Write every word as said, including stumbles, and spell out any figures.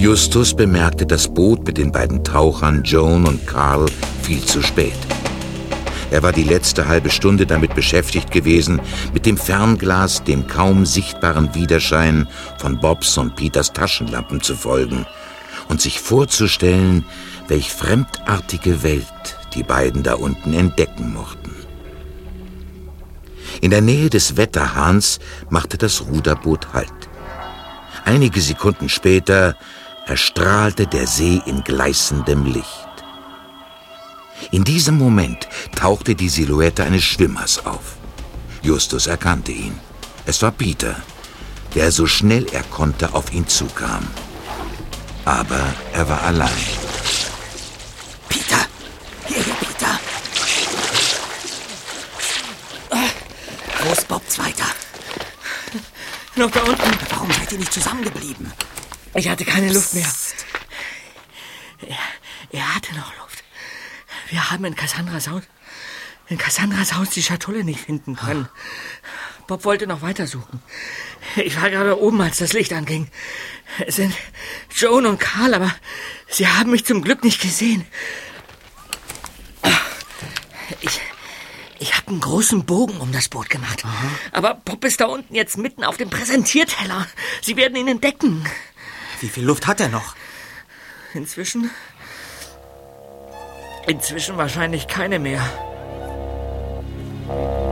Justus bemerkte das Boot mit den beiden Tauchern Joan und Carl viel zu spät. Er war die letzte halbe Stunde damit beschäftigt gewesen, mit dem Fernglas dem kaum sichtbaren Widerschein von Bobs und Peters Taschenlampen zu folgen und sich vorzustellen, welch fremdartige Welt die beiden da unten entdecken mochten. In der Nähe des Wetterhahns machte das Ruderboot Halt. Einige Sekunden später erstrahlte der See in gleißendem Licht. In diesem Moment tauchte die Silhouette eines Schwimmers auf. Justus erkannte ihn. Es war Peter, der so schnell er konnte auf ihn zukam. Aber er war allein. Peter! Hierher, Peter! Wo ist Bob Zweiter? Noch da unten. Warum seid ihr nicht zusammengeblieben? Ich hatte keine Luft mehr. Psst. Er, er hatte noch Luft. Wir haben in Cassandras Haus, in Cassandras Haus die Schatulle nicht finden können. Bob wollte noch weitersuchen. Ich war gerade oben, als das Licht anging. Es sind Joan und Carl, aber sie haben mich zum Glück nicht gesehen. Ich, ich habe einen großen Bogen um das Boot gemacht. Aha. Aber Bob ist da unten jetzt mitten auf dem Präsentierteller. Sie werden ihn entdecken. Wie viel Luft hat er noch? Inzwischen... Inzwischen wahrscheinlich keine mehr.